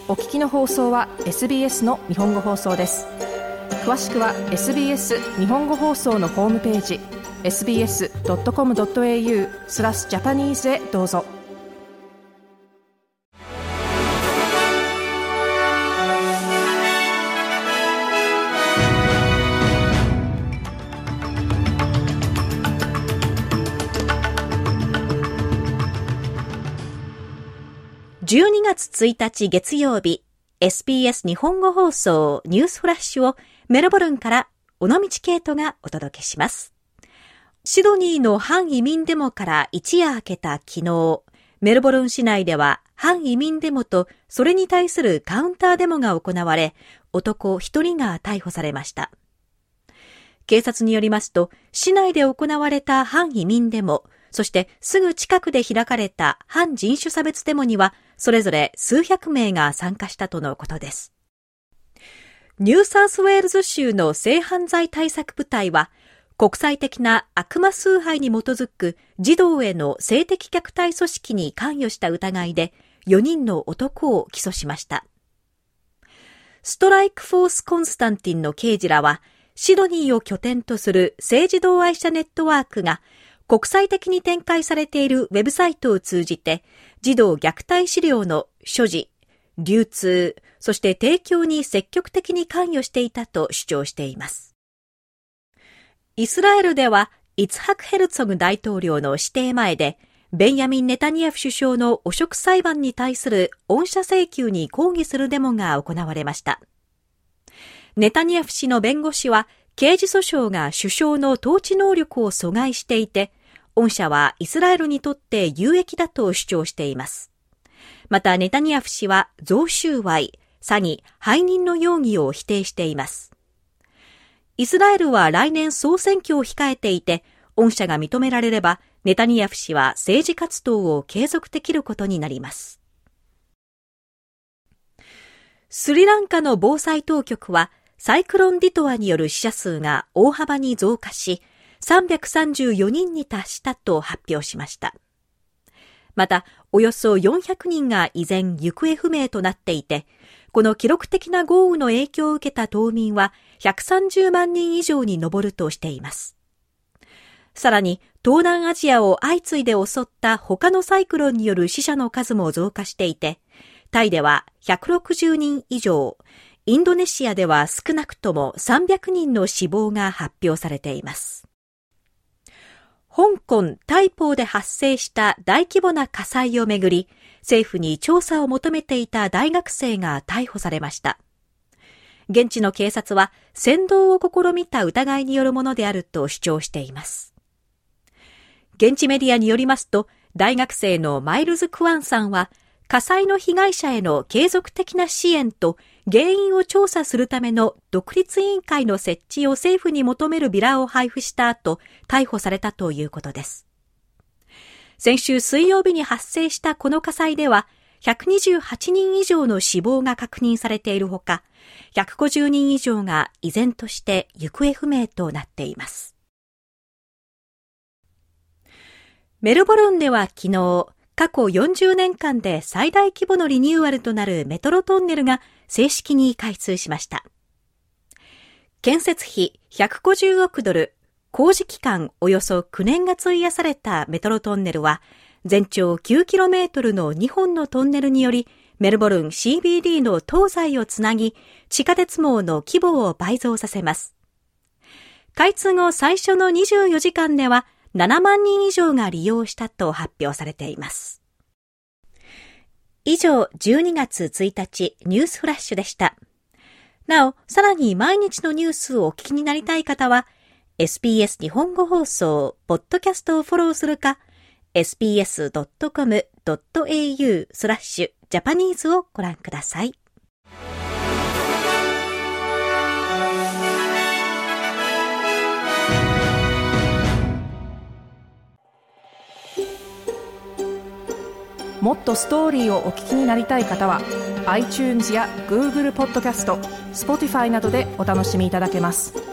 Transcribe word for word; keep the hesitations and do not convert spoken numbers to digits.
お聞きの放送は エスビーエス の日本語放送です。詳しくは エスビーエス 日本語放送のホームページ エスビーエスドットコムドットエーユー スラスジャパニーズへどうぞ。 じゅうにがつついたち月曜日、エスビーエス 日本語放送ニュースフラッシュをメルボルンから尾道ケイトがお届けします。シドニーの反移民デモから一夜明けた昨日、メルボルン市内では反移民デモとそれに対するカウンターデモが行われ、男一人が逮捕されました。警察によりますと、市内で行われた反移民デモ、そしてすぐ近くで開かれた反人種差別デモには、それぞれ数百名が参加したとのことです。ニューサウスウェールズ州の性犯罪対策部隊は、国際的な悪魔崇拝に基づく児童への性的虐待組織に関与した疑いでよにんの男を起訴しました。ストライクフォースコンスタンティンの刑事らは、シドニーを拠点とする性児童愛者ネットワークが国際的に展開されているウェブサイトを通じて、児童虐待資料の所持、流通、そして提供に積極的に関与していたと主張しています。イスラエルでは、イツハク・ヘルツォグ大統領の私邸前で、ベンヤミン・ネタニヤフ首相の汚職裁判に対する恩赦請求に抗議するデモが行われました。ネタニヤフ氏の弁護士は、刑事訴訟が首相の統治能力を阻害していて、恩赦はイスラエルにとって有益だと主張しています。またネタニヤフ氏は贈収賄、詐欺、背任の容疑を否定しています。イスラエルは来年総選挙を控えていて、恩赦が認められれば、ネタニヤフ氏は政治活動を継続できることになります。スリランカの防災当局は、サイクロンディトアによる死者数が大幅に増加し、さんびゃくさんじゅうよにんに達したと発表しました。また、およそよんひゃくにんが依然行方不明となっていて、この記録的な豪雨の影響を受けた島民はひゃくさんじゅうまんにん以上に上るとしています。さらに、東南アジアを相次いで襲った他のサイクロンによる死者の数も増加していて、タイではひゃくろくじゅうにん以上、インドネシアでは少なくともさんびゃくにんの死亡が発表されています。香港・台北で発生した大規模な火災をめぐり、政府に調査を求めていた大学生が逮捕されました。現地の警察は、扇動を試みた疑いによるものであると主張しています。現地メディアによりますと、大学生のマイルズ・クワンさんは、火災の被害者への継続的な支援と原因を調査するための独立委員会の設置を政府に求めるビラを配布した後、逮捕されたということです。先週水曜日に発生したこの火災では、ひゃくにじゅうはちにん以上の死亡が確認されているほか、ひゃくごじゅうにん以上が依然として行方不明となっています。メルボルンでは昨日、過去よんじゅうねんかんで最大規模のリニューアルとなるメトロトンネルが正式に開通しました。建設費ひゃくごじゅうおくドル、工事期間およそきゅうねんが費やされたメトロトンネルは、全長きゅうキロメートルのにほんのトンネルにより、メルボルン シービーディー の東西をつなぎ、地下鉄網の規模を倍増させます。開通後最初のにじゅうよじかんでは、ななまんにん以上が利用したと発表されています。以上、じゅうにがつついたちニュースフラッシュでした。なお、さらに毎日のニュースをお聞きになりたい方は、エスビーエス 日本語放送、ポッドキャストをフォローするか、エスビーエスドットコムドットエーユー スラッシュジャパニーズをご覧ください。 もっとストーリーをお聞きになりたい方は iTunes や Google ポッドキャスト、Spotify などでお楽しみいただけます。